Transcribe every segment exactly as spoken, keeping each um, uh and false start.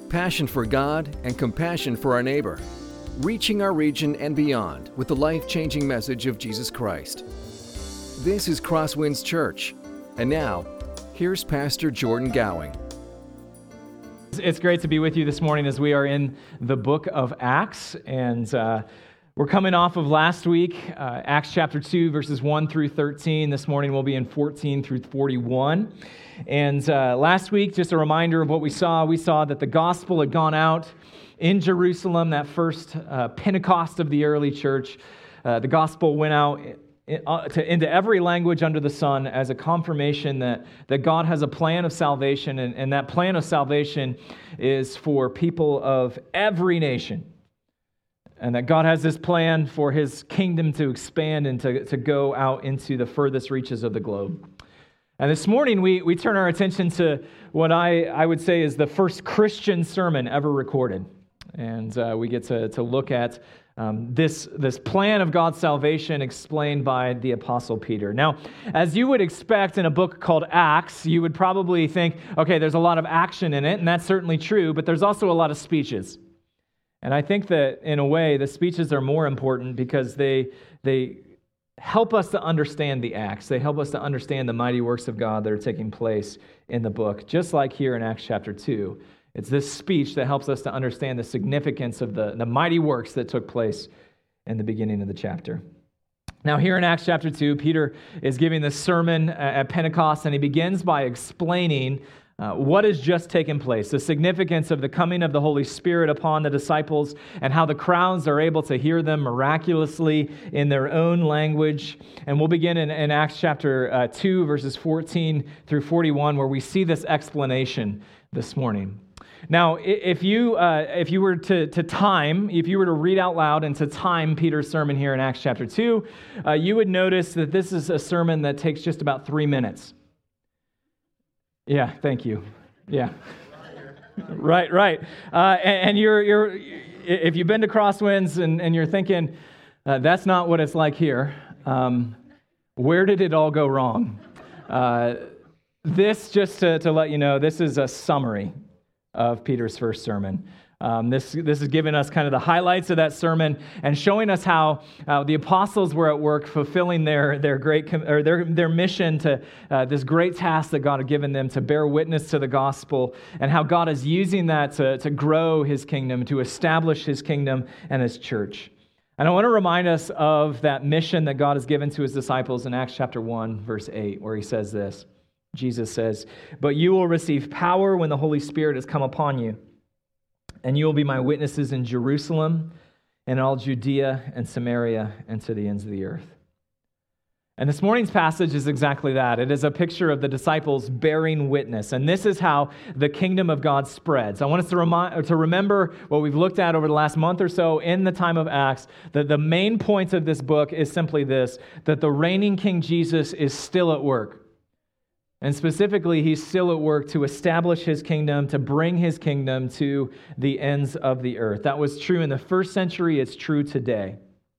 passion for God and compassion for our neighbor, reaching our region and beyond with the life-changing message of Jesus Christ. This is Crosswinds Church, and now, here's Pastor Jordan Gowing. It's great to be with you this morning as we are in the book of Acts, and uh, we're coming off of last week, uh, Acts chapter two, verses one through thirteen. This morning we'll be in fourteen through forty-one. And uh, last week, just a reminder of what we saw. We saw that the gospel had gone out in Jerusalem, that first uh, Pentecost of the early church. Uh, the gospel went out to, into every language under the sun as a confirmation that, that God has a plan of salvation, and, and that plan of salvation is for people of every nation. And that God has this plan for His kingdom to expand and to, to go out into the furthest reaches of the globe. And this morning, we, we turn our attention to what I, I would say is the first Christian sermon ever recorded. And uh, we get to, to look at um, this, this plan of God's salvation explained by the Apostle Peter. Now, as you would expect in a book called Acts, you would probably think, okay, there's a lot of action in it, and that's certainly true, but there's also a lot of speeches. And I think that, in a way, the speeches are more important because they they help us to understand the Acts. They help us to understand the mighty works of God that are taking place in the book. Just like here in Acts chapter two, it's this speech that helps us to understand the significance of the, the mighty works that took place in the beginning of the chapter. Now, here in Acts chapter two, Peter is giving this sermon at Pentecost, and he begins by explaining Uh, what has just taken place, the significance of the coming of the Holy Spirit upon the disciples, and how the crowds are able to hear them miraculously in their own language. And we'll begin in, in Acts chapter uh, two, verses fourteen through forty-one, where we see this explanation this morning. Now, if you uh, if you were to, to time, if you were to read out loud and to time Peter's sermon here in Acts chapter two, uh, you would notice that this is a sermon that takes just about three minutes. Yeah, thank you. Yeah, right, right. Uh, and, and you're you're if you've been to Crosswinds and, and you're thinking uh, that's not what it's like here. Um, where did it all go wrong? Uh, this, just to, to let you know, this is a summary of Peter's first sermon. Um, this this is giving us kind of the highlights of that sermon and showing us how uh, the apostles were at work fulfilling their their great com- or their their mission to uh, this great task that God had given them to bear witness to the gospel, and how God is using that to to grow His kingdom, to establish His kingdom and His church. And I want to remind us of that mission that God has given to His disciples in Acts chapter one, verse eight, where He says this. Jesus says, "But you will receive power when the Holy Spirit has come upon you. And you will be my witnesses in Jerusalem and all Judea and Samaria and to the ends of the earth." And this morning's passage is exactly that. It is a picture of the disciples bearing witness. And this is how the kingdom of God spreads. I want us to, remind, to remember what we've looked at over the last month or so in the time of Acts, that the main point of this book is simply this, that the reigning King Jesus is still at work. And specifically, He's still at work to establish His kingdom, to bring His kingdom to the ends of the earth. That was true in the first century. It's true today.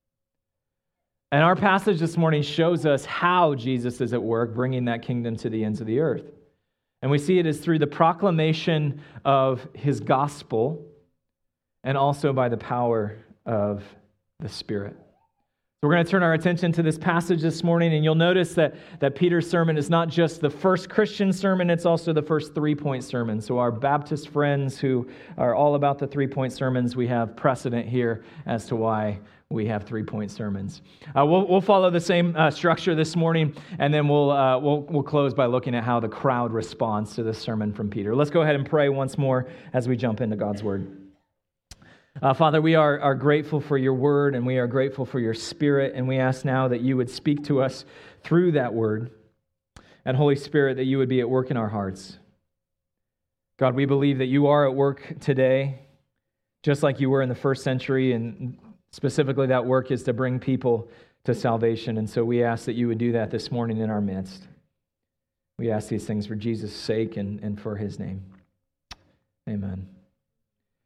And our passage this morning shows us how Jesus is at work bringing that kingdom to the ends of the earth. And we see it is through the proclamation of His gospel and also by the power of the Spirit. So we're going to turn our attention to this passage this morning, and you'll notice that, that Peter's sermon is not just the first Christian sermon, it's also the first three-point sermon. So our Baptist friends who are all about the three-point sermons, we have precedent here as to why we have three-point sermons. Uh, we'll, we'll follow the same uh, structure this morning, and then we'll, uh, we'll, we'll close by looking at how the crowd responds to this sermon from Peter. Let's go ahead and pray once more as we jump into God's Word. Uh, Father, we are, are grateful for your word, and we are grateful for your Spirit, and we ask now that you would speak to us through that word, and Holy Spirit, that you would be at work in our hearts. God, we believe that you are at work today, just like you were in the first century, and specifically that work is to bring people to salvation, and so we ask that you would do that this morning in our midst. We ask these things for Jesus' sake and, and for His name. Amen.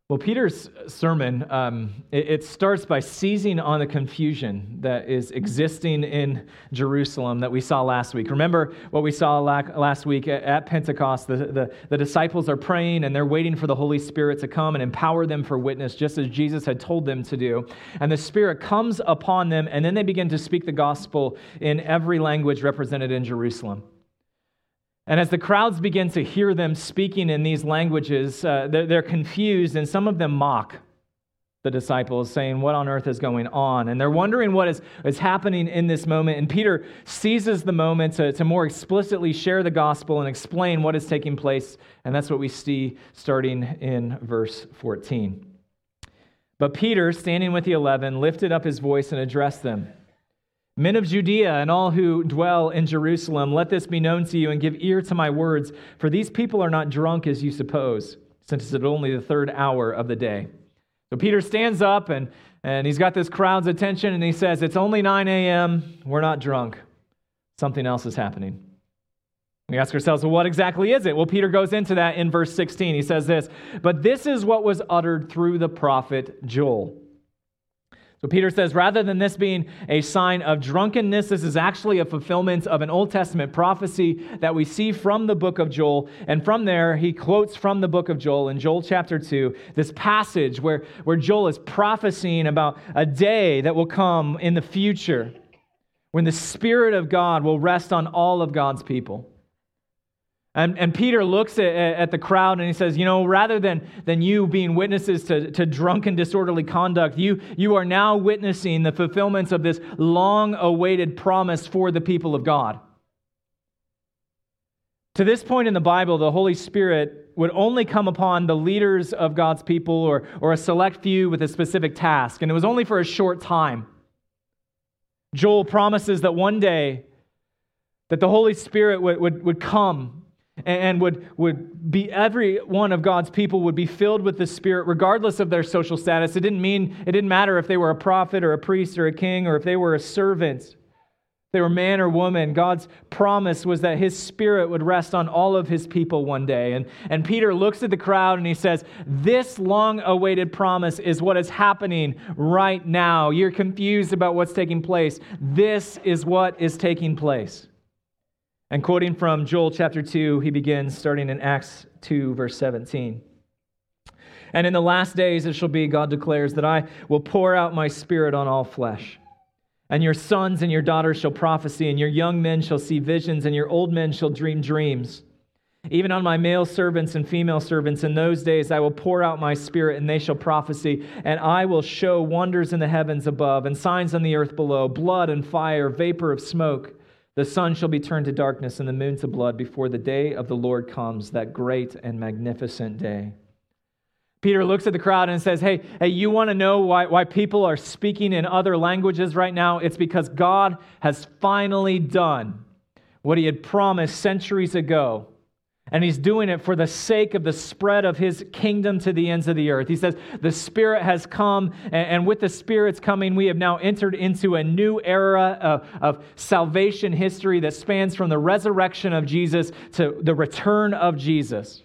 Well, Peter's sermon, um, it, it starts by seizing on the confusion that is existing in Jerusalem that we saw last week. Remember what we saw last week at, at Pentecost? The, the, the disciples are praying and they're waiting for the Holy Spirit to come and empower them for witness, just as Jesus had told them to do. And the Spirit comes upon them, and then they begin to speak the gospel in every language represented in Jerusalem. And as the crowds begin to hear them speaking in these languages, uh, they're, they're confused, and some of them mock the disciples, saying, "What on earth is going on?" And they're wondering what is, is happening in this moment. And Peter seizes the moment to, to more explicitly share the gospel and explain what is taking place. And that's what we see starting in verse fourteen. But Peter, standing with the eleven, lifted up his voice and addressed them. "Men of Judea and all who dwell in Jerusalem, let this be known to you and give ear to my words, for these people are not drunk as you suppose, since it's only the third hour of the day." So Peter stands up and, and he's got this crowd's attention and he says, "It's only nine a.m., we're not drunk. Something else is happening." We ask ourselves, well, what exactly is it? Well, Peter goes into that in verse sixteen. He says this, "But this is what was uttered through the prophet Joel." So Peter says, rather than this being a sign of drunkenness, this is actually a fulfillment of an Old Testament prophecy that we see from the book of Joel. And from there, he quotes from the book of Joel in Joel chapter two, this passage where, where Joel is prophesying about a day that will come in the future when the Spirit of God will rest on all of God's people. And, and Peter looks at, at the crowd and he says, you know, rather than, than you being witnesses to, to drunken, disorderly conduct, you, you are now witnessing the fulfillments of this long-awaited promise for the people of God. To this point in the Bible, the Holy Spirit would only come upon the leaders of God's people or, or a select few with a specific task, and it was only for a short time. Joel promises that one day that the Holy Spirit would, would, would come and would, would be, every one of God's people would be filled with the Spirit regardless of their social status. It didn't mean, it didn't matter if they were a prophet or a priest or a king or if they were a servant, if they were man or woman. God's promise was that His Spirit would rest on all of His people one day. And, and Peter looks at the crowd and he says, this long-awaited promise is what is happening right now. You're confused about what's taking place. This is what is taking place. And quoting from Joel chapter two, he begins starting in Acts two, verse seventeen. "And in the last days it shall be, God declares, that I will pour out my Spirit on all flesh. And your sons and your daughters shall prophesy, and your young men shall see visions, and your old men shall dream dreams. Even on my male servants and female servants in those days I will pour out my Spirit, and they shall prophesy. And I will show wonders in the heavens above, and signs on the earth below, blood and fire, vapor of smoke. The sun shall be turned to darkness and the moon to blood before the day of the Lord comes, that great and magnificent day." Peter looks at the crowd and says, hey, hey, you want to know why, why people are speaking in other languages right now? It's because God has finally done what He had promised centuries ago. And He's doing it for the sake of the spread of His kingdom to the ends of the earth. He says, the Spirit has come, and with the Spirit's coming, we have now entered into a new era of, of salvation history that spans from the resurrection of Jesus to the return of Jesus.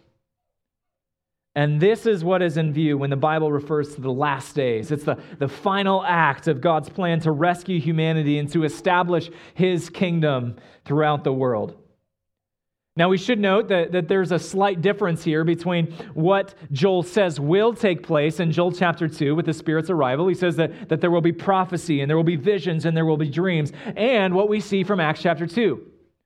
And this is what is in view when the Bible refers to the last days. It's the, the final act of God's plan to rescue humanity and to establish His kingdom throughout the world. Now, we should note that, that there's a slight difference here between what Joel says will take place in Joel chapter two with the Spirit's arrival. He says that, that there will be prophecy and there will be visions and there will be dreams, and what we see from Acts chapter two.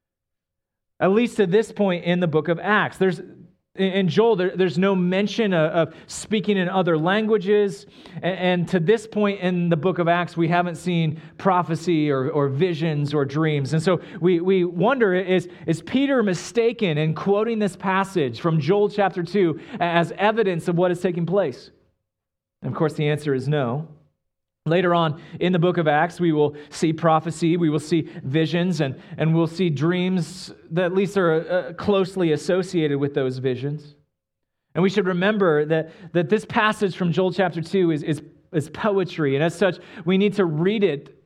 At least to this point in the book of Acts. There's In Joel, there, there's no mention of, of speaking in other languages. And, and to this point in the book of Acts, we haven't seen prophecy or, or visions or dreams. And so we, we wonder, is, is Peter mistaken in quoting this passage from Joel chapter two as evidence of what is taking place? And of course, the answer is no. Later on in the book of Acts, we will see prophecy, we will see visions, and, and we'll see dreams that at least are uh, closely associated with those visions. And we should remember that, that this passage from Joel chapter two is, is, is poetry, and as such, we need to read it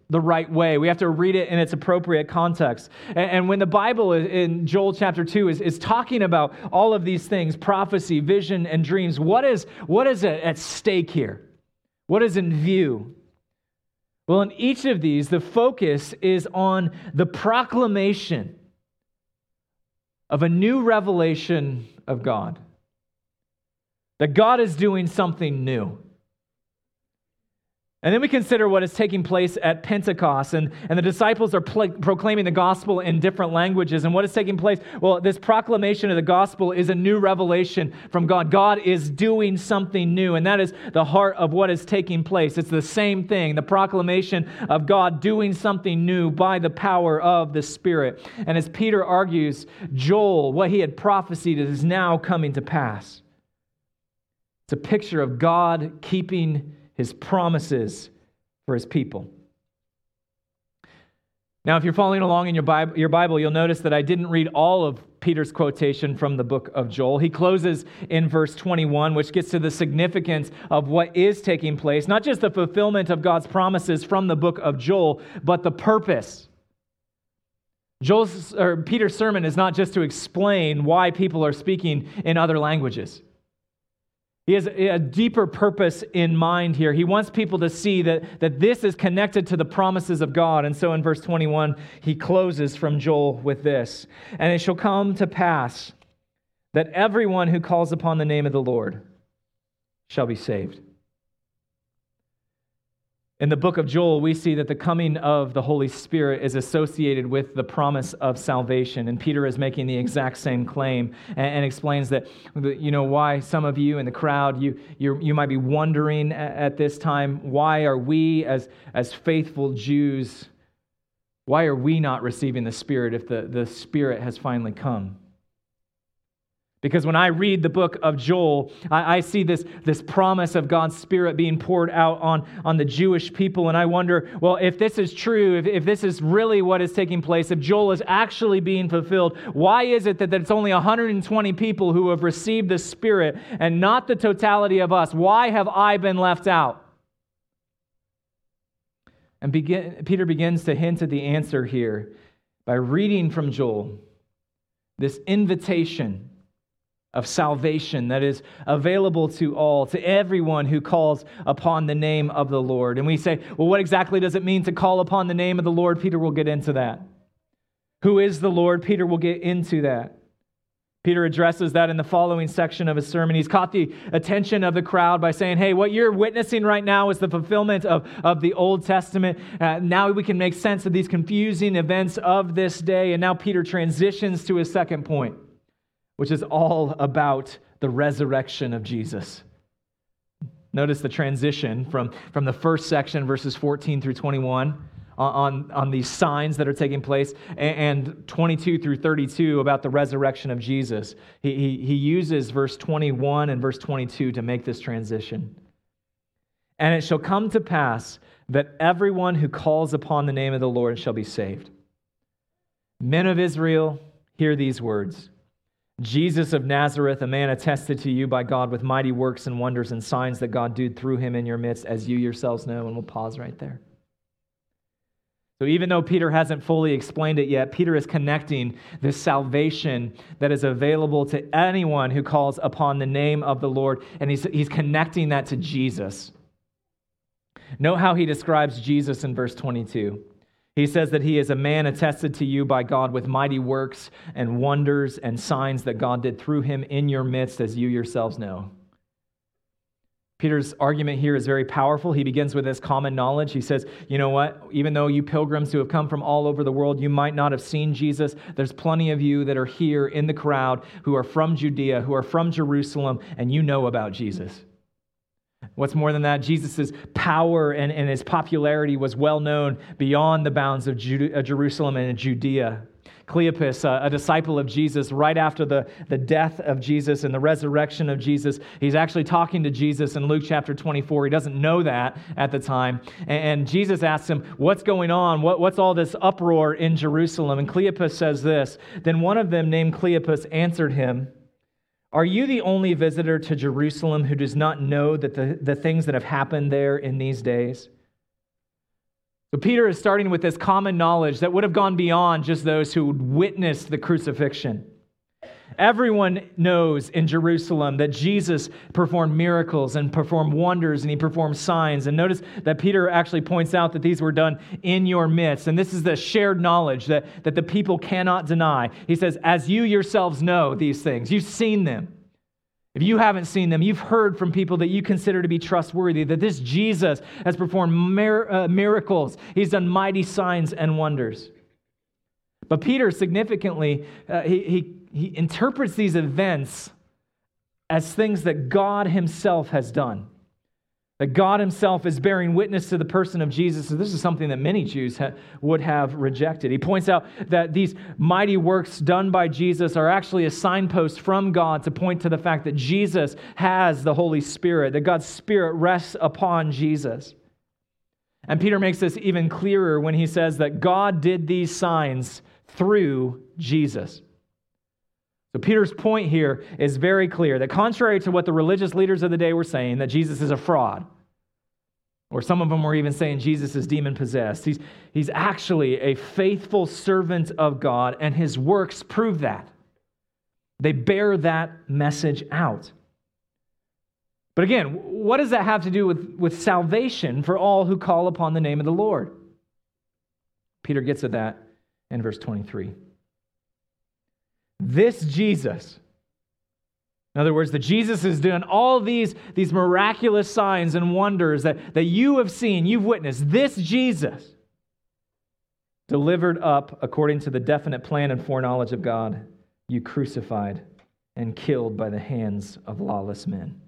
the right way. We have to read it in its appropriate context. And, and when the Bible in Joel chapter two is, is talking about all of these things, prophecy, vision, and dreams, what is, what is at stake here? What is in view? Well, in each of these, the focus is on the proclamation of a new revelation of God. That God is doing something new. And then we consider what is taking place at Pentecost, and, and the disciples are pl- proclaiming the gospel in different languages. And what is taking place? Well, this proclamation of the gospel is a new revelation from God. God is doing something new, and that is the heart of what is taking place. It's the same thing, the proclamation of God doing something new by the power of the Spirit. And as Peter argues, Joel, what he had prophesied is now coming to pass. It's a picture of God keeping His promises for His people. Now, if you're following along in your Bible, your Bible, you'll notice that I didn't read all of Peter's quotation from the book of Joel. He closes in verse twenty-one, which gets to the significance of what is taking place, not just the fulfillment of God's promises from the book of Joel, but the purpose. Joel's, or Peter's sermon is not just to explain why people are speaking in other languages. He has a deeper purpose in mind here. He wants people to see that, that this is connected to the promises of God. And so in verse twenty-one, he closes from Joel with this. And it shall come to pass that everyone who calls upon the name of the Lord shall be saved. In the book of Joel, we see that the coming of the Holy Spirit is associated with the promise of salvation. And Peter is making the exact same claim and, and explains that, you know, why some of you in the crowd, you you you might be wondering at, at this time, why are we as, as faithful Jews, why are we not receiving the Spirit if the, the Spirit has finally come? Because when I read the book of Joel, I, I see this, this promise of God's Spirit being poured out on, on the Jewish people. And I wonder, well, if this is true, if, if this is really what is taking place, if Joel is actually being fulfilled, why is it that, that it's only one hundred twenty people who have received the Spirit and not the totality of us? Why have I been left out? And begin, Peter begins to hint at the answer here by reading from Joel this invitation of salvation that is available to all, to everyone who calls upon the name of the Lord. And we say, well, what exactly does it mean to call upon the name of the Lord? Peter will get into that. Who is the Lord? Peter will get into that. Peter addresses that in the following section of his sermon. He's caught the attention of the crowd by saying, hey, what you're witnessing right now is the fulfillment of, of the Old Testament. Uh, now we can make sense of these confusing events of this day. And now Peter transitions to his second point, which is all about the resurrection of Jesus. Notice the transition from, from the first section, verses fourteen through twenty-one, on, on these signs that are taking place, and twenty-two through thirty-two about the resurrection of Jesus. He, he, he uses verse twenty-one and verse twenty-two to make this transition. And it shall come to pass that everyone who calls upon the name of the Lord shall be saved. Men of Israel, hear these words. Jesus of Nazareth, a man attested to you by God with mighty works and wonders and signs that God did through him in your midst, as you yourselves know. And we'll pause right there. So even though Peter hasn't fully explained it yet, Peter is connecting this salvation that is available to anyone who calls upon the name of the Lord, and he's, he's connecting that to Jesus. Note how he describes Jesus in verse twenty-two. He says that he is a man attested to you by God with mighty works and wonders and signs that God did through him in your midst, as you yourselves know. Peter's argument here is very powerful. He begins with this common knowledge. He says, you know what? Even though you pilgrims who have come from all over the world, you might not have seen Jesus, there's plenty of you that are here in the crowd who are from Judea, who are from Jerusalem, and you know about Jesus. What's more than that, Jesus' power and, and his popularity was well known beyond the bounds of Jude- Jerusalem and Judea. Cleopas, uh, a disciple of Jesus, right after the, the death of Jesus and the resurrection of Jesus, he's actually talking to Jesus in Luke chapter twenty-four. He doesn't know that at the time. And, and Jesus asks him, what's going on? What, what's all this uproar in Jerusalem? And Cleopas says this, then one of them named Cleopas answered him, are you the only visitor to Jerusalem who does not know that the, the things that have happened there in these days? So Peter is starting with this common knowledge that would have gone beyond just those who witnessed the crucifixion. Everyone knows in Jerusalem that Jesus performed miracles and performed wonders and he performed signs. And notice that Peter actually points out that these were done in your midst. And this is the shared knowledge that, that the people cannot deny. He says, as you yourselves know these things, you've seen them. If you haven't seen them, you've heard from people that you consider to be trustworthy, that this Jesus has performed mir- uh, miracles. He's done mighty signs and wonders. But Peter significantly, uh, he, he, he interprets these events as things that God himself has done. That God himself is bearing witness to the person of Jesus. So this is something that many Jews ha- would have rejected. He points out that these mighty works done by Jesus are actually a signpost from God to point to the fact that Jesus has the Holy Spirit, that God's Spirit rests upon Jesus. And Peter makes this even clearer when he says that God did these signs through Jesus. So Peter's point here is very clear, that contrary to what the religious leaders of the day were saying, that Jesus is a fraud, or some of them were even saying Jesus is demon-possessed, he's, he's actually a faithful servant of God, and his works prove that. They bear that message out. But again, what does that have to do with, with salvation for all who call upon the name of the Lord? Peter gets at that in verse twenty-three. This Jesus, in other words, that Jesus has done all these, these miraculous signs and wonders that, that you have seen, you've witnessed, this Jesus, delivered up according to the definite plan and foreknowledge of God, you crucified and killed by the hands of lawless men.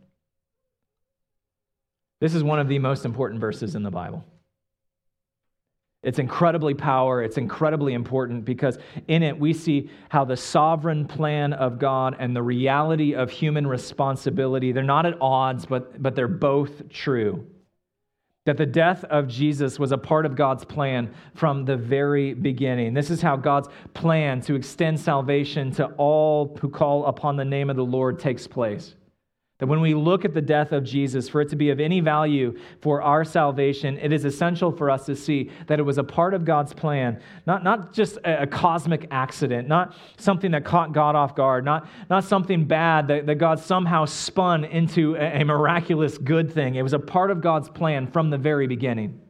This is one of the most important verses in the Bible. It's incredibly powerful, it's incredibly important because in it we see how the sovereign plan of God and the reality of human responsibility, they're not at odds, but, but they're both true. That the death of Jesus was a part of God's plan from the very beginning. This is how God's plan to extend salvation to all who call upon the name of the Lord takes place. That when we look at the death of Jesus, for it to be of any value for our salvation, it is essential for us to see that it was a part of God's plan, not, not just a, a cosmic accident, not something that caught God off guard, not, not something bad that, that God somehow spun into a, a miraculous good thing. It was a part of God's plan from the very beginning.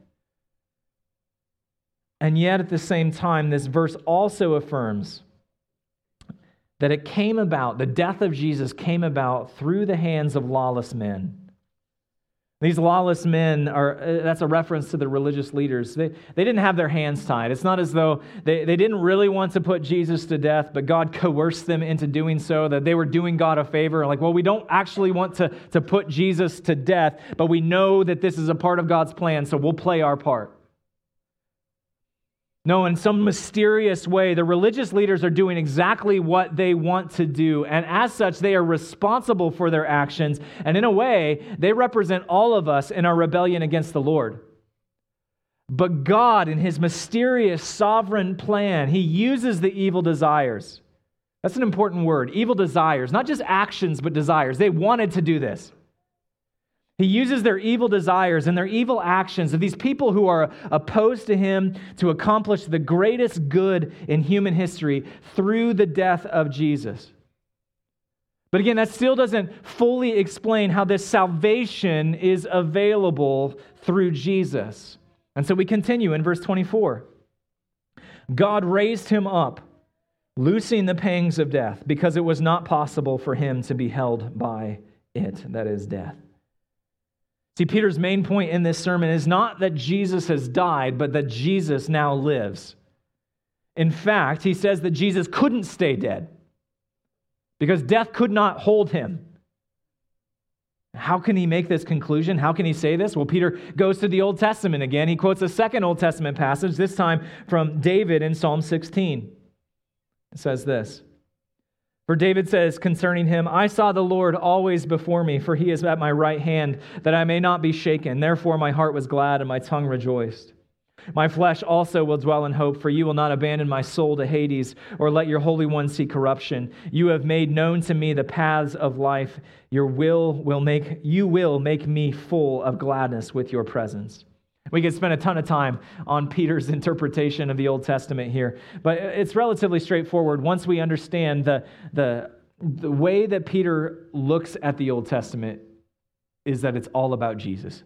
And yet at the same time, this verse also affirms that it came about, the death of Jesus came about through the hands of lawless men. These lawless men are, that's a reference to the religious leaders. They, they didn't have their hands tied. It's not as though they, they didn't really want to put Jesus to death, but God coerced them into doing so, that they were doing God a favor. Like, well, we don't actually want to, to put Jesus to death, but we know that this is a part of God's plan, so we'll play our part. No, in some mysterious way, the religious leaders are doing exactly what they want to do. And as such, they are responsible for their actions. And in a way, they represent all of us in our rebellion against the Lord. But God, in his mysterious sovereign plan, he uses the evil desires. That's an important word, evil desires. Not just actions, but desires. They wanted to do this. He uses their evil desires and their evil actions of these people who are opposed to him to accomplish the greatest good in human history through the death of Jesus. But again, that still doesn't fully explain how this salvation is available through Jesus. And so we continue in verse twenty-four. God raised him up, loosing the pangs of death, because it was not possible for him to be held by it, that is, death. See, Peter's main point in this sermon is not that Jesus has died, but that Jesus now lives. In fact, he says that Jesus couldn't stay dead because death could not hold him. How can he make this conclusion? How can he say this? Well, Peter goes to the Old Testament again. He quotes a second Old Testament passage, this time from David in Psalm sixteen. It says this. For David says concerning him, I saw the Lord always before me, for he is at my right hand, that I may not be shaken. Therefore my heart was glad and my tongue rejoiced. My flesh also will dwell in hope, for you will not abandon my soul to Hades, or let your Holy One see corruption. You have made known to me the paths of life. Your will will make, you will make me full of gladness with your presence. We could spend a ton of time on Peter's interpretation of the Old Testament here, but it's relatively straightforward once we understand the, the, the way that Peter looks at the Old Testament is that it's all about Jesus.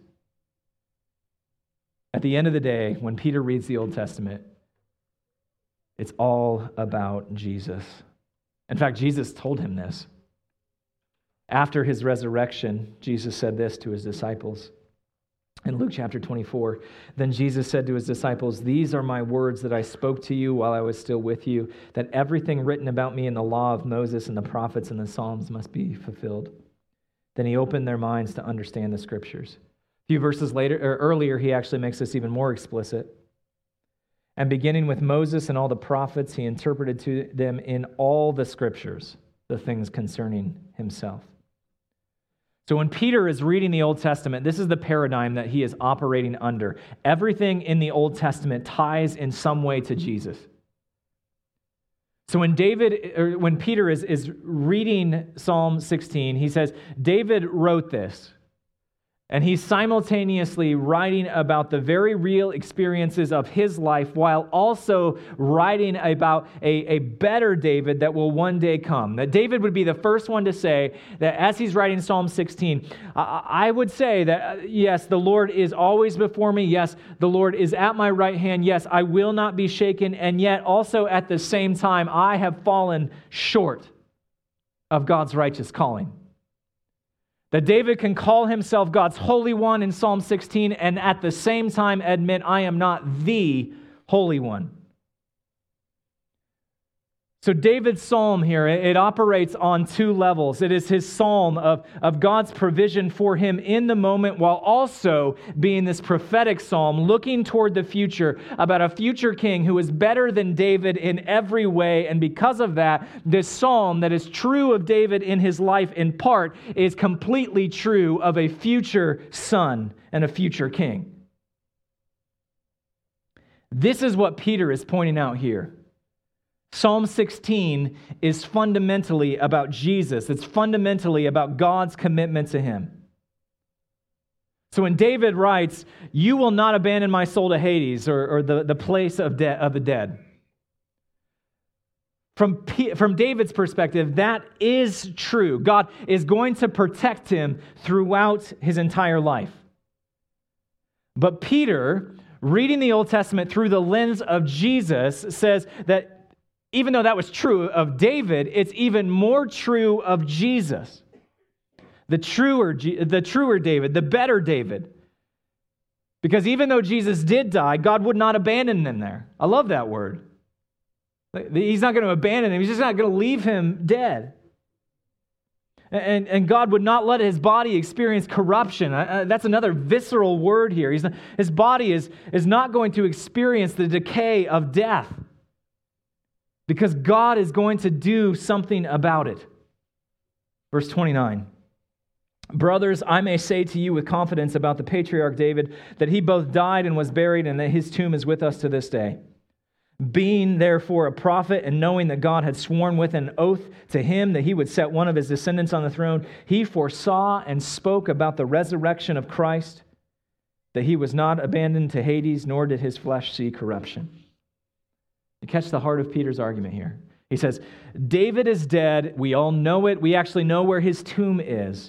At the end of the day, when Peter reads the Old Testament, it's all about Jesus. In fact, Jesus told him this. After his resurrection, Jesus said this to his disciples. In Luke chapter twenty-four, then Jesus said to his disciples, "These are my words that I spoke to you while I was still with you, that everything written about me in the law of Moses and the prophets and the Psalms must be fulfilled." Then he opened their minds to understand the scriptures. A few verses later, or earlier, he actually makes this even more explicit. And beginning with Moses and all the prophets, he interpreted to them in all the scriptures the things concerning himself. So when Peter is reading the Old Testament, this is the paradigm that he is operating under. Everything in the Old Testament ties in some way to Jesus. So when David, or when Peter is, is reading Psalm sixteen, he says, David wrote this. And he's simultaneously writing about the very real experiences of his life while also writing about a, a better David that will one day come. That David would be the first one to say that as he's writing Psalm sixteen, I, I would say that, yes, the Lord is always before me. Yes, the Lord is at my right hand. Yes, I will not be shaken. And yet also at the same time, I have fallen short of God's righteous calling. That David can call himself God's Holy One in Psalm sixteen and at the same time admit, I am not the Holy One. So David's psalm here, it operates on two levels. It is his psalm of, of God's provision for him in the moment while also being this prophetic psalm looking toward the future about a future king who is better than David in every way. And because of that, this psalm that is true of David in his life in part is completely true of a future son and a future king. This is what Peter is pointing out here. Psalm sixteen is fundamentally about Jesus. It's fundamentally about God's commitment to him. So when David writes, you will not abandon my soul to Hades, or, or the, the place of, de- of the dead. From, P- from David's perspective, that is true. God is going to protect him throughout his entire life. But Peter, reading the Old Testament through the lens of Jesus, says that even though that was true of David, it's even more true of Jesus. The truer, the truer David, the better David. Because even though Jesus did die, God would not abandon him there. I love that word. He's not going to abandon him. He's just not going to leave him dead. And, and God would not let his body experience corruption. Uh, that's another visceral word here. He's not, his body is, is not going to experience the decay of death. Because God is going to do something about it. Verse twenty-nine. Brothers, I may say to you with confidence about the patriarch David that he both died and was buried and that his tomb is with us to this day. Being therefore a prophet and knowing that God had sworn with an oath to him that he would set one of his descendants on the throne, he foresaw and spoke about the resurrection of Christ, that he was not abandoned to Hades, nor did his flesh see corruption. You catch the heart of Peter's argument here. He says, David is dead. We all know it. We actually know where his tomb is.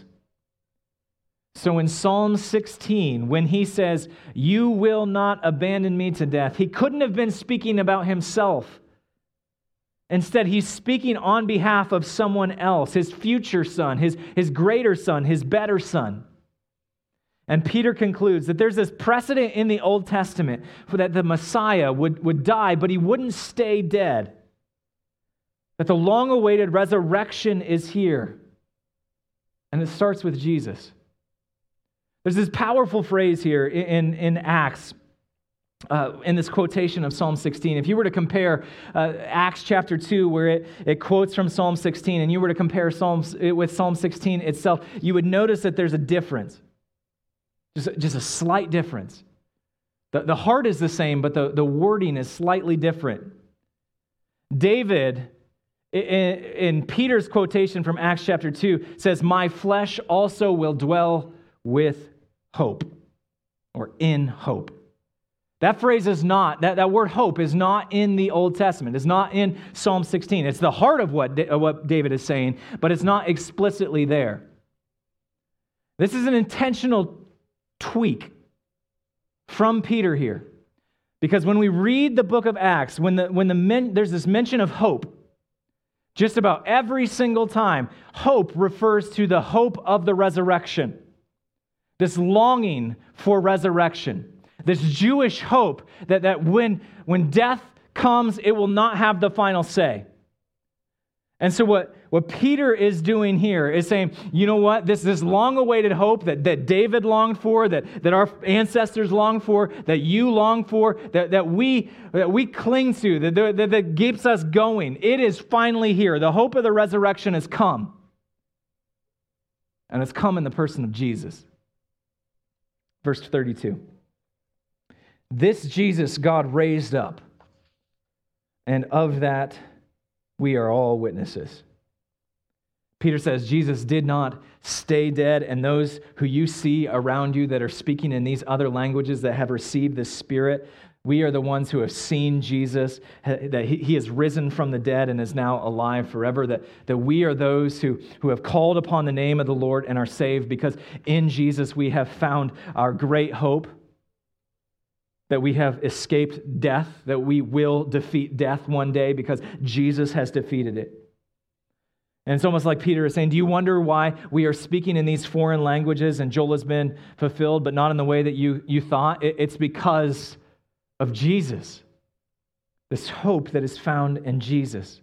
So in Psalm sixteen, when he says, you will not abandon me to death, he couldn't have been speaking about himself. Instead, he's speaking on behalf of someone else, his future son, his, his greater son, his better son. And Peter concludes that there's this precedent in the Old Testament for that the Messiah would, would die, but he wouldn't stay dead. That the long-awaited resurrection is here. And it starts with Jesus. There's this powerful phrase here in, in Acts, uh, in this quotation of Psalm sixteen. If you were to compare uh, Acts chapter two, where it, it quotes from Psalm sixteen, and you were to compare Psalms it with Psalm sixteen itself, you would notice that there's a difference. Just, just a slight difference. The, the heart is the same, but the, the wording is slightly different. David, in, in Peter's quotation from Acts chapter two, says, my flesh also will dwell with hope, or in hope. That phrase is not, that, that word hope is not in the Old Testament. It's not in Psalm sixteen. It's the heart of what, of what David is saying, but it's not explicitly there. This is an intentional tweak from Peter here. Because when we read the book of Acts, when the when the men, there's this mention of hope, just about every single time, hope refers to the hope of the resurrection. This longing for resurrection. This Jewish hope that, that when, when death comes, it will not have the final say. And so what, what Peter is doing here is saying, you know what, this, this long-awaited hope that, that David longed for, that, that our ancestors longed for, that you long for, that, that, we, that we cling to, that, that, that keeps us going, it is finally here. The hope of the resurrection has come. And it's come in the person of Jesus. Verse thirty-two. This Jesus God raised up, and of that we are all witnesses. Peter says Jesus did not stay dead, and those who you see around you that are speaking in these other languages that have received the Spirit, we are the ones who have seen Jesus, that he has risen from the dead and is now alive forever, that, that we are those who, who have called upon the name of the Lord and are saved, because in Jesus we have found our great hope, that we have escaped death, that we will defeat death one day because Jesus has defeated it. And it's almost like Peter is saying, do you wonder why we are speaking in these foreign languages and Joel has been fulfilled, but not in the way that you, you thought? It, it's because of Jesus. This hope that is found in Jesus.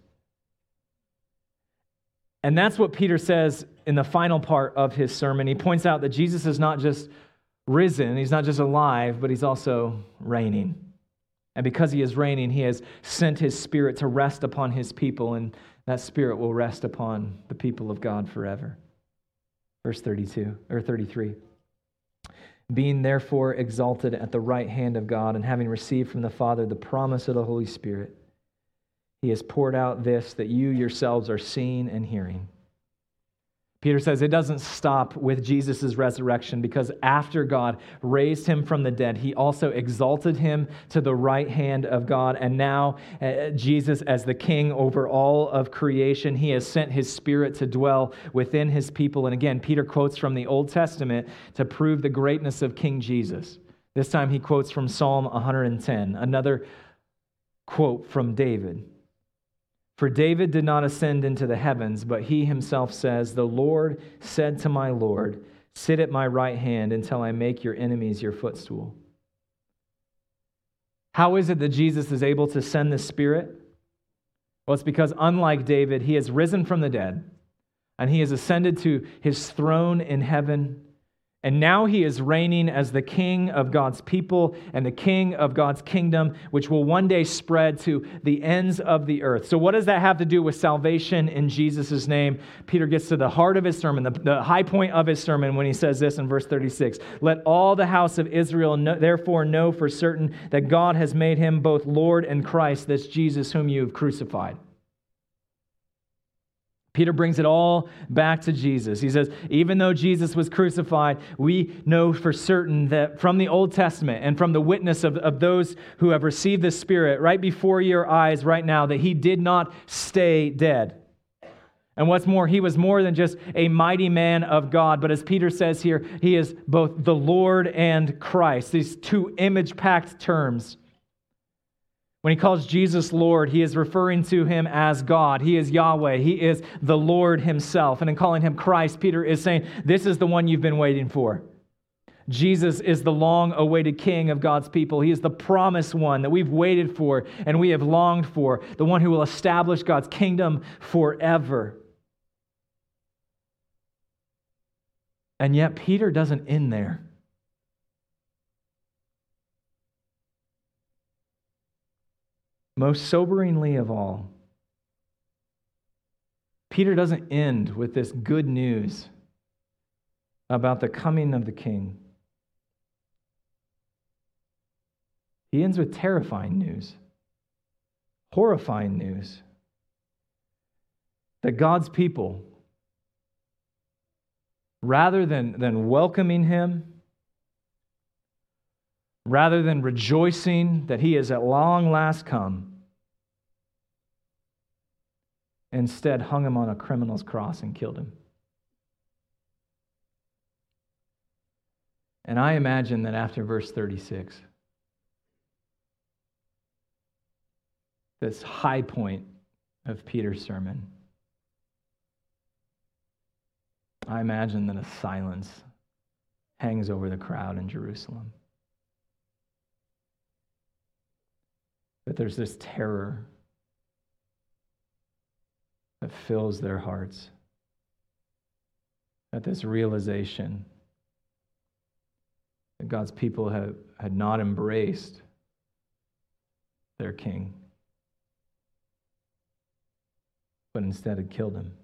And that's what Peter says in the final part of his sermon. He points out that Jesus is not just risen, he's not just alive, but he's also reigning. And because he is reigning, he has sent his Spirit to rest upon his people, and that Spirit will rest upon the people of God forever. Verse thirty-two or thirty-three. Being therefore exalted at the right hand of God, and having received from the Father the promise of the Holy Spirit, he has poured out this that you yourselves are seeing and hearing. Peter says it doesn't stop with Jesus' resurrection, because after God raised him from the dead, he also exalted him to the right hand of God. And now uh, Jesus, as the king over all of creation, he has sent his Spirit to dwell within his people. And again, Peter quotes from the Old Testament to prove the greatness of King Jesus. This time he quotes from Psalm one hundred ten, another quote from David. For David did not ascend into the heavens, but he himself says, the Lord said to my Lord, sit at my right hand until I make your enemies your footstool. How is it that Jesus is able to send the Spirit? Well, it's because unlike David, he has risen from the dead, and he has ascended to his throne in heaven. And now he is reigning as the king of God's people and the king of God's kingdom, which will one day spread to the ends of the earth. So what does that have to do with salvation in Jesus' name? Peter gets to the heart of his sermon, the, the high point of his sermon, when he says this in verse thirty-six. Let all the house of Israel know, therefore know for certain that God has made him both Lord and Christ, this Jesus whom you have crucified. Peter brings it all back to Jesus. He says, even though Jesus was crucified, we know for certain that from the Old Testament and from the witness of, of those who have received the Spirit right before your eyes right now, that he did not stay dead. And what's more, he was more than just a mighty man of God, but as Peter says here, he is both the Lord and Christ, these two image-packed terms. When he calls Jesus Lord, he is referring to him as God. He is Yahweh. He is the Lord himself. And in calling him Christ, Peter is saying, this is the one you've been waiting for. Jesus is the long-awaited King of God's people. He is the promised one that we've waited for and we have longed for, the one who will establish God's kingdom forever. And yet Peter doesn't end there. Most soberingly of all, Peter doesn't end with this good news about the coming of the King. He ends with terrifying news, horrifying news, that God's people, rather than, than welcoming him, rather than rejoicing that he is at long last come, instead hung him on a criminal's cross and killed him. And I imagine that after verse thirty-six, this high point of Peter's sermon, I imagine that a silence hangs over the crowd in Jerusalem. That there's this terror that fills their hearts. That this realization that God's people have, had not embraced their king, but instead had killed him.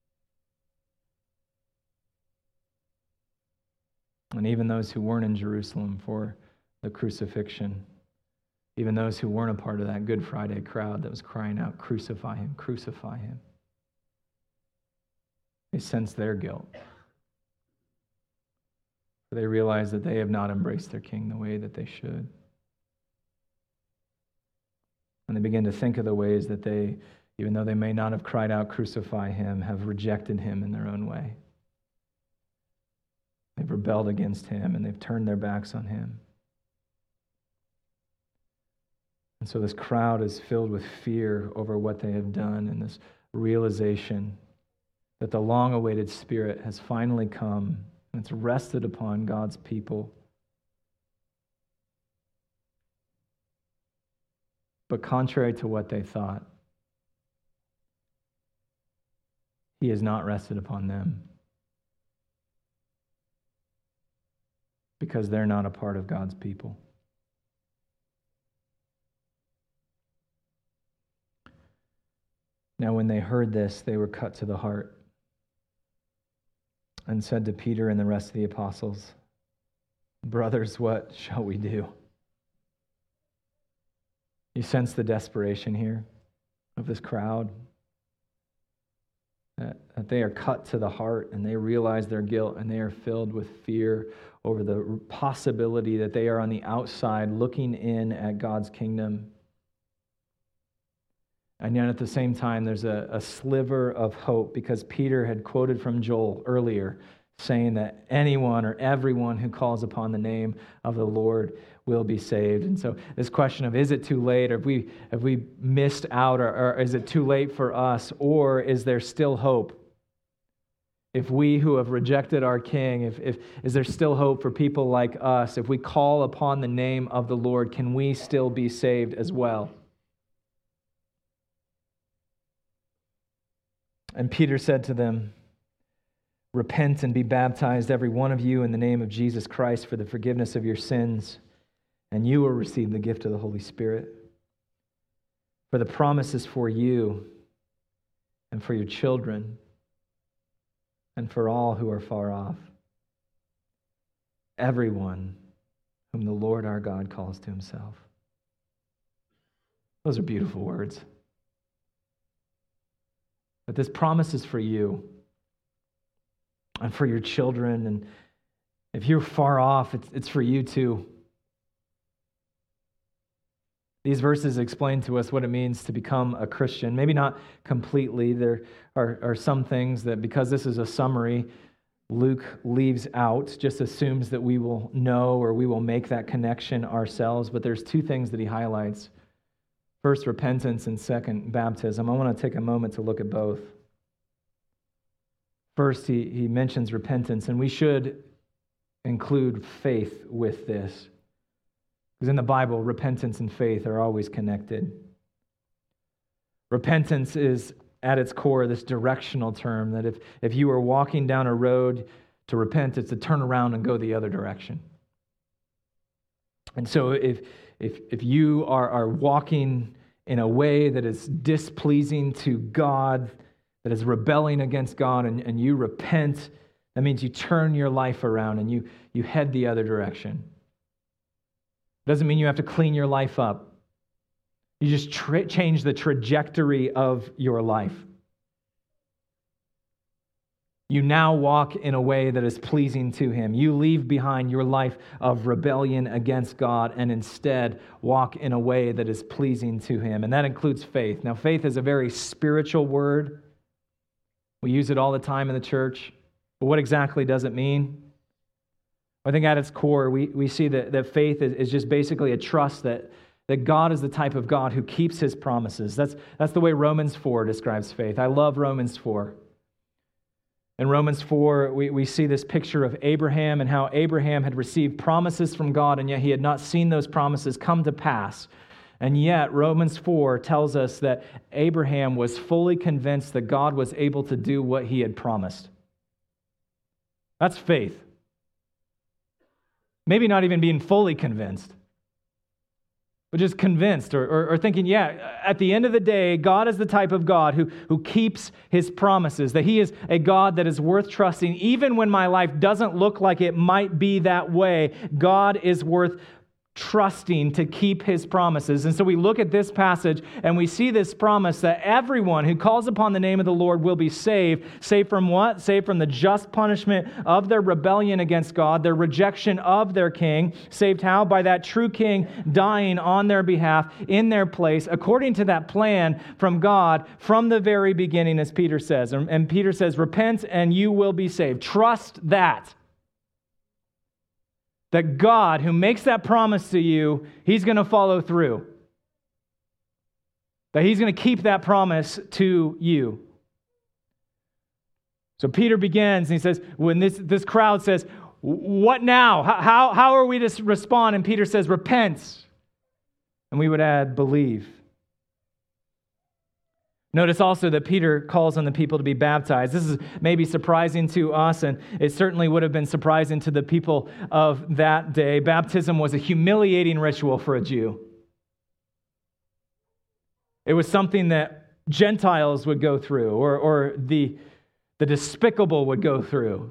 And even those who weren't in Jerusalem for the crucifixion, even those who weren't a part of that Good Friday crowd that was crying out, "Crucify him, crucify him," they sense their guilt. They realize that they have not embraced their king the way that they should. And they begin to think of the ways that they, even though they may not have cried out, "Crucify him," have rejected him in their own way. They've rebelled against him and they've turned their backs on him. And so this crowd is filled with fear over what they have done and this realization that the long-awaited Spirit has finally come and it's rested upon God's people. But contrary to what they thought, he has not rested upon them because they're not a part of God's people. Now, when they heard this, they were cut to the heart and said to Peter and the rest of the apostles, "Brothers, what shall we do?" You sense the desperation here of this crowd, that, that they are cut to the heart and they realize their guilt and they are filled with fear over the possibility that they are on the outside looking in at God's kingdom. And yet at the same time, there's a, a sliver of hope because Peter had quoted from Joel earlier saying that anyone or everyone who calls upon the name of the Lord will be saved. And so this question of, is it too late? Or have we, have we missed out? Or, or is it too late for us? Or is there still hope? If we who have rejected our King, if, if is there still hope for people like us? If we call upon the name of the Lord, can we still be saved as well? And Peter said to them, "Repent and be baptized, every one of you, in the name of Jesus Christ for the forgiveness of your sins, and you will receive the gift of the Holy Spirit. For the promise is for you and for your children and for all who are far off, everyone whom the Lord our God calls to himself." Those are beautiful words. But this promise is for you and for your children. And if you're far off, it's, it's for you too. These verses explain to us what it means to become a Christian. Maybe not completely. There are, are some things that, because this is a summary, Luke leaves out, just assumes that we will know or we will make that connection ourselves. But there's two things that he highlights. First, repentance, and second, baptism. I want to take a moment to look at both. First, he, he mentions repentance, and we should include faith with this. Because in the Bible, repentance and faith are always connected. Repentance is, at its core, this directional term that if, if you are walking down a road, to repent, it's to turn around and go the other direction. And so if If if you are, are walking in a way that is displeasing to God, that is rebelling against God, and, and you repent, that means you turn your life around and you, you head the other direction. It doesn't mean you have to clean your life up. You just tra- change the trajectory of your life. You now walk in a way that is pleasing to him. You leave behind your life of rebellion against God and instead walk in a way that is pleasing to him. And that includes faith. Now, faith is a very spiritual word. We use it all the time in the church. But what exactly does it mean? I think at its core, we, we see that, that faith is, is just basically a trust that, that God is the type of God who keeps his promises. That's, that's the way Romans four describes faith. I love Romans four. In Romans four, we, we see this picture of Abraham and how Abraham had received promises from God, and yet he had not seen those promises come to pass. And yet, Romans four tells us that Abraham was fully convinced that God was able to do what he had promised. That's faith. Maybe not even being fully convinced, but just convinced or, or, or thinking, yeah, at the end of the day, God is the type of God who, who keeps his promises, that he is a God that is worth trusting. Even when my life doesn't look like it might be that way, God is worth trusting to keep his promises. And so we look at this passage and we see this promise that everyone who calls upon the name of the Lord will be saved. Saved from what? Saved from the just punishment of their rebellion against God, their rejection of their king. Saved how? By that true king dying on their behalf in their place, according to that plan from God from the very beginning, as Peter says. And, and Peter says, repent and you will be saved. Trust that. That God, who makes that promise to you, he's going to follow through. That he's going to keep that promise to you. So Peter begins and he says, when this, this crowd says, what now? How, how are we to respond? And Peter says, repent. And we would add, believe. Notice also that Peter calls on the people to be baptized. This is maybe surprising to us, and it certainly would have been surprising to the people of that day. Baptism was a humiliating ritual for a Jew. It was something that Gentiles would go through, or, or the, the despicable would go through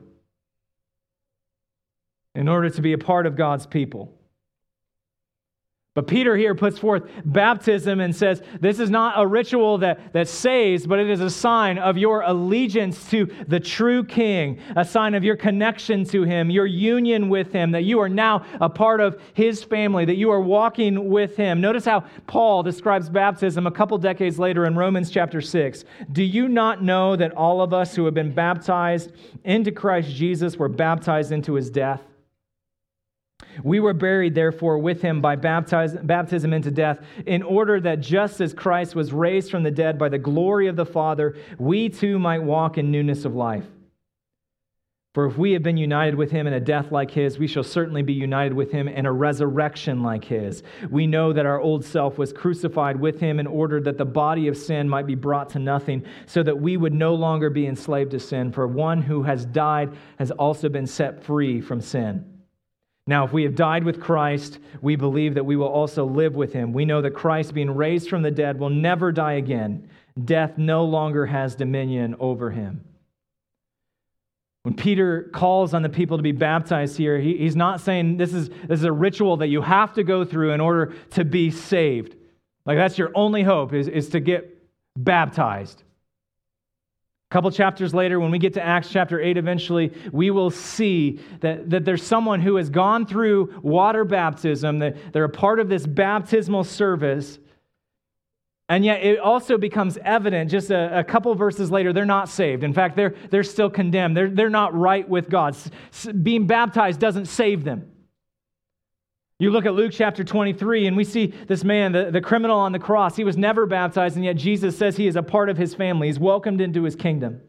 in order to be a part of God's people. But Peter here puts forth baptism and says, this is not a ritual that, that saves, but it is a sign of your allegiance to the true King, a sign of your connection to him, your union with him, that you are now a part of his family, that you are walking with him. Notice how Paul describes baptism a couple decades later in Romans chapter six. Do you not know that all of us who have been baptized into Christ Jesus were baptized into his death? We were buried, therefore, with him by baptize, baptism into death, in order that just as Christ was raised from the dead by the glory of the Father, we too might walk in newness of life. For if we have been united with him in a death like his, we shall certainly be united with him in a resurrection like his. We know that our old self was crucified with him in order that the body of sin might be brought to nothing, so that we would no longer be enslaved to sin. For one who has died has also been set free from sin. Now, if we have died with Christ, we believe that we will also live with him. We know that Christ, being raised from the dead, will never die again. Death no longer has dominion over him. When Peter calls on the people to be baptized here, he, he's not saying this is, this is a ritual that you have to go through in order to be saved. Like that's your only hope is, is to get baptized. A couple chapters later, when we get to Acts chapter eight eventually, we will see that, that there's someone who has gone through water baptism, that they're a part of this baptismal service, and yet it also becomes evident just a, a couple verses later, they're not saved. In fact, they're, they're still condemned. They're, they're not right with God. S- being baptized doesn't save them. You look at Luke chapter twenty-three, and we see this man, the, the criminal on the cross. He was never baptized, and yet Jesus says he is a part of his family. He's welcomed into his kingdom.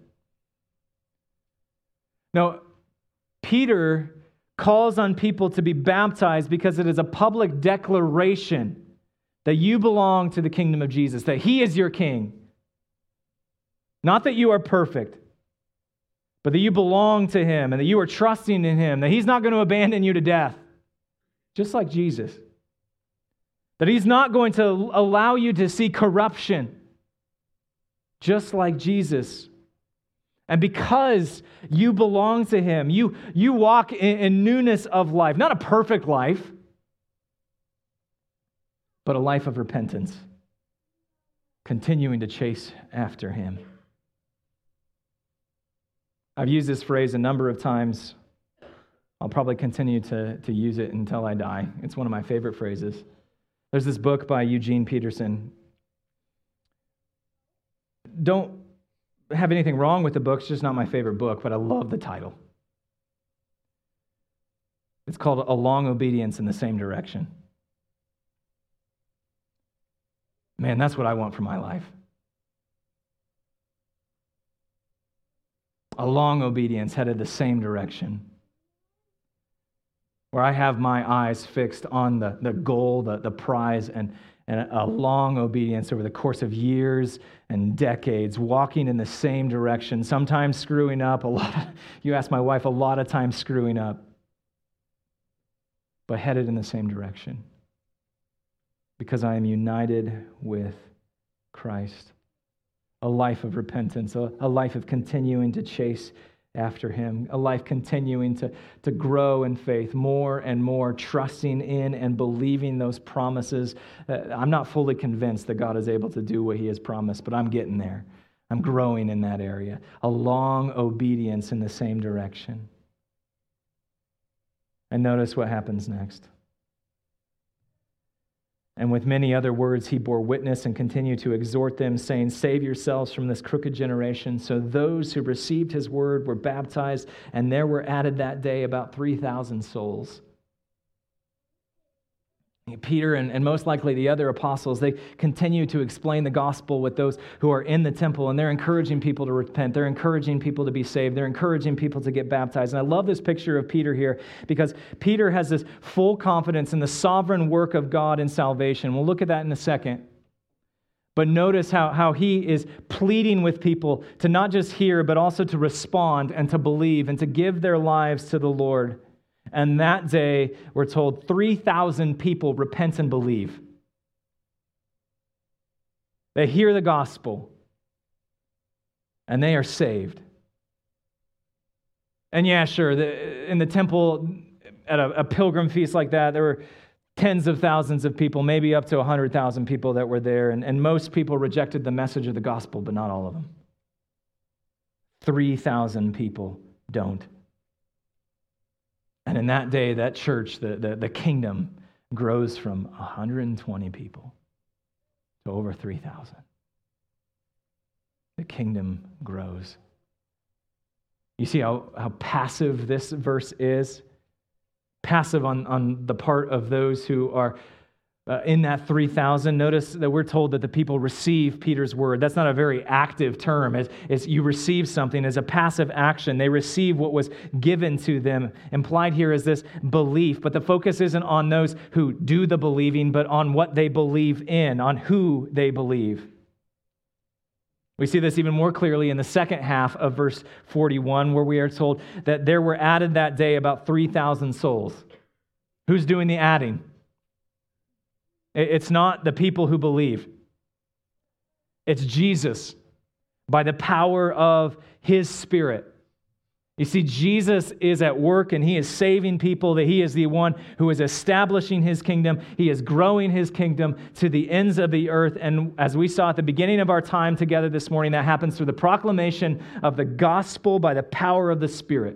Now, Peter calls on people to be baptized because it is a public declaration that you belong to the kingdom of Jesus, that he is your king. Not that you are perfect, but that you belong to him and that you are trusting in him, that he's not going to abandon you to death. Just like Jesus. That he's not going to allow you to see corruption. Just like Jesus. And because you belong to him, you, you walk in, in newness of life. Not a perfect life, but a life of repentance. Continuing to chase after him. I've used this phrase a number of times. I'll probably continue to, to use it until I die. It's one of my favorite phrases. There's this book by Eugene Peterson. Don't have anything wrong with the book. It's just not my favorite book, but I love the title. It's called A Long Obedience in the Same Direction. Man, that's what I want for my life. A long obedience headed the same direction, where I have my eyes fixed on the, the goal, the, the prize, and, and a long obedience over the course of years and decades, walking in the same direction, sometimes screwing up, a lot of, you ask my wife, a lot of times screwing up, but headed in the same direction, because I am united with Christ. A life of repentance, a, a life of continuing to chase after him, a life continuing to, to grow in faith more and more, trusting in and believing those promises. Uh, I'm not fully convinced that God is able to do what he has promised, but I'm getting there. I'm growing in that area. A long obedience in the same direction. And notice what happens next. And with many other words, he bore witness and continued to exhort them, saying, "Save yourselves from this crooked generation." So those who received his word were baptized, and there were added that day about three thousand souls. Peter and, and most likely the other apostles, they continue to explain the gospel with those who are in the temple, and they're encouraging people to repent. They're encouraging people to be saved. They're encouraging people to get baptized. And I love this picture of Peter here, because Peter has this full confidence in the sovereign work of God in salvation. We'll look at that in a second. But notice how, how he is pleading with people to not just hear, but also to respond and to believe and to give their lives to the Lord. And that day, we're told three thousand people repent and believe. They hear the gospel, and they are saved. And yeah, sure, the, in the temple, at a, a pilgrim feast like that, there were tens of thousands of people, maybe up to one hundred thousand people that were there, and, and most people rejected the message of the gospel, but not all of them. three thousand people don't. And in that day, that church, the, the, the kingdom, grows from one hundred twenty people to over three thousand. The kingdom grows. You see how, how passive this verse is? Passive on, on the part of those who are uh, in that three thousand. Notice that we're told that the people receive Peter's word. That's not a very active term. It's, it's you receive something as a passive action. They receive what was given to them. Implied here is this belief, but the focus isn't on those who do the believing, but on what they believe in, on who they believe. We see this even more clearly in the second half of verse forty-one, where we are told that there were added that day about three thousand souls. Who's doing the adding? It's not the people who believe. It's Jesus by the power of his Spirit. You see, Jesus is at work and he is saving people, that he is the one who is establishing his kingdom. He is growing his kingdom to the ends of the earth. And as we saw at the beginning of our time together this morning, that happens through the proclamation of the gospel by the power of the Spirit.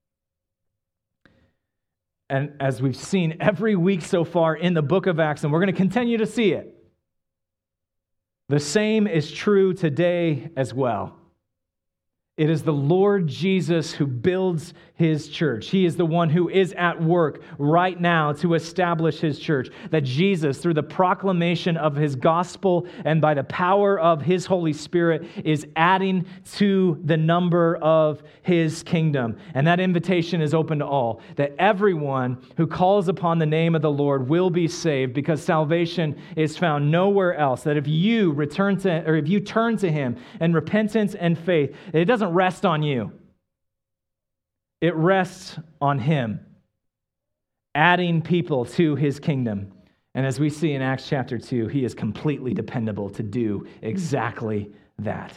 And as we've seen every week so far in the book of Acts, and we're going to continue to see it, the same is true today as well. It is the Lord Jesus who builds his church. He is the one who is at work right now to establish his church. That Jesus, through the proclamation of his gospel and by the power of his Holy Spirit, is adding to the number of his kingdom. And that invitation is open to all, that everyone who calls upon the name of the Lord will be saved, because salvation is found nowhere else. That if you return to, or if you turn to him in repentance and faith, it doesn't rest on you. It rests on him, adding people to his kingdom. And as we see in Acts chapter two, he is completely dependable to do exactly that.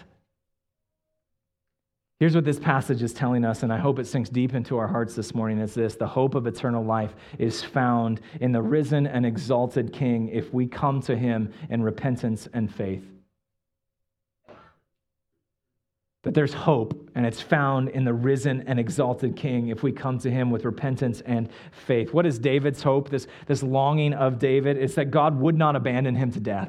Here's what this passage is telling us, and I hope it sinks deep into our hearts this morning. It's this: the hope of eternal life is found in the risen and exalted King if we come to him in repentance and faith. that there's hope, and it's found in the risen and exalted King if we come to him with repentance and faith. What is David's hope, this, this longing of David? It's that God would not abandon him to death.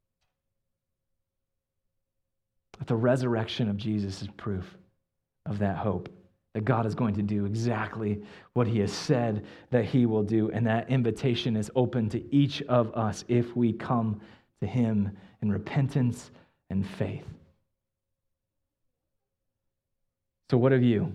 But the resurrection of Jesus is proof of that hope, that God is going to do exactly what he has said that he will do, and that invitation is open to each of us if we come to him in repentance and faith. So what of you?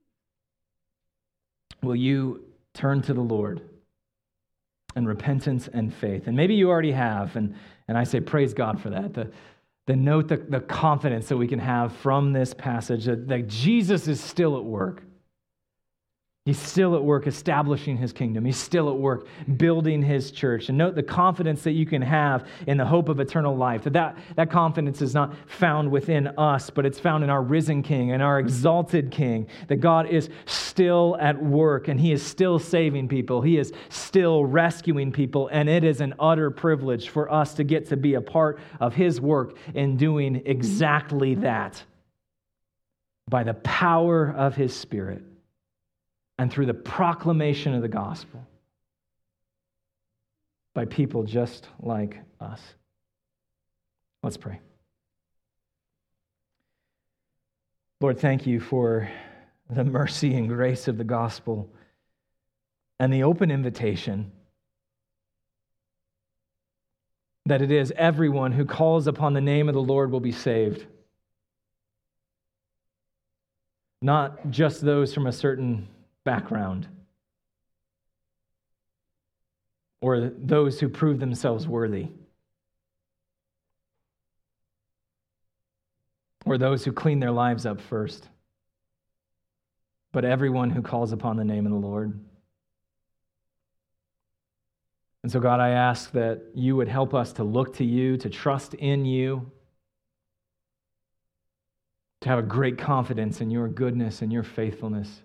Will you turn to the Lord in repentance and faith? And maybe you already have, and, and I say praise God for that. The, the note, the, the confidence that we can have from this passage that, that Jesus is still at work. He's still at work establishing his kingdom. He's still at work building his church. And note the confidence that you can have in the hope of eternal life. That, that that confidence is not found within us, but it's found in our risen King and our exalted King. That God is still at work and he is still saving people. He is still rescuing people. And it is an utter privilege for us to get to be a part of his work in doing exactly that by the power of his Spirit. And through the proclamation of the gospel by people just like us. Let's pray. Lord, thank you for the mercy and grace of the gospel and the open invitation that it is everyone who calls upon the name of the Lord will be saved. Not just those from a certain background, or those who prove themselves worthy, or those who clean their lives up first, but everyone who calls upon the name of the Lord. And so, God, I ask that you would help us to look to you, to trust in you, to have a great confidence in your goodness and your faithfulness.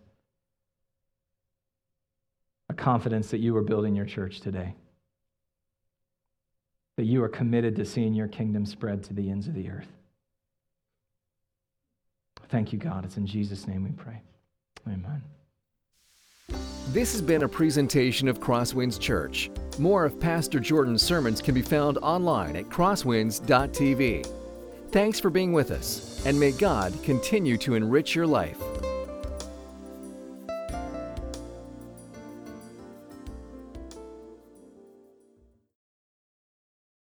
A confidence that you are building your church today. That you are committed to seeing your kingdom spread to the ends of the earth. Thank you, God. It's in Jesus' name we pray. Amen. This has been a presentation of Crosswinds Church. More of Pastor Jordan's sermons can be found online at crosswinds dot t v. Thanks for being with us, and may God continue to enrich your life.